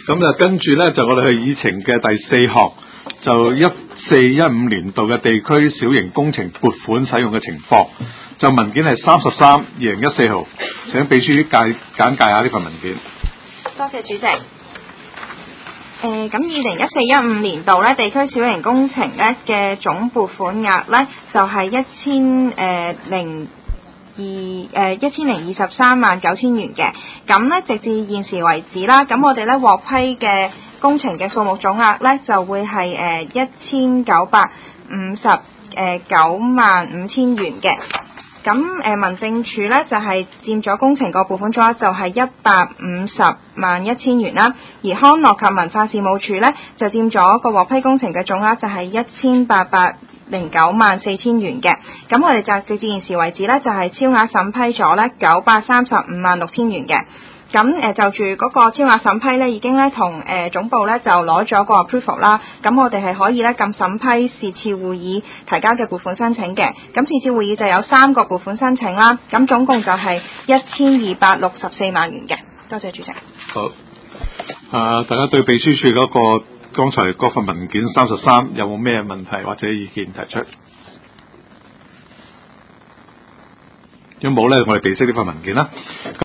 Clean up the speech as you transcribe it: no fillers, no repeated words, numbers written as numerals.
咁就跟住咧就我哋去議程嘅第4項，就14-15年度嘅地區小型工程撥款使用嘅情況。就文件係33/2014號，請秘書簡介下呢份文件。 多謝主席。咁2014-15年度咧地區小型工程咧嘅總撥款額咧就係10239000元嘅。咁咧直至現時為止啦，咁我哋咧獲批嘅工程嘅數目總額咧就會係19595000元嘅。咁民政處咧就係佔咗工程個撥款總額就係1501000元啦，而康樂及文化事務處咧就佔咗個獲批工程嘅總額就係1894000元嘅。咁我哋就直至現時為止咧就係超額審批咗咧9356000元嘅。咁就住嗰個超額審批咧，已經咧同總部咧就攞咗個 approval 啦。咁我哋係可以咧撳審批是次會議提交嘅撥款申請嘅。咁是次會議就有3個撥款申請啦。咁總共就係1264萬元嘅。多謝主席。 好。大家對秘書處嗰個剛才嗰份文件33有冇咩問題或者意見提出？如果冇咧，我哋備悉呢份文件啦。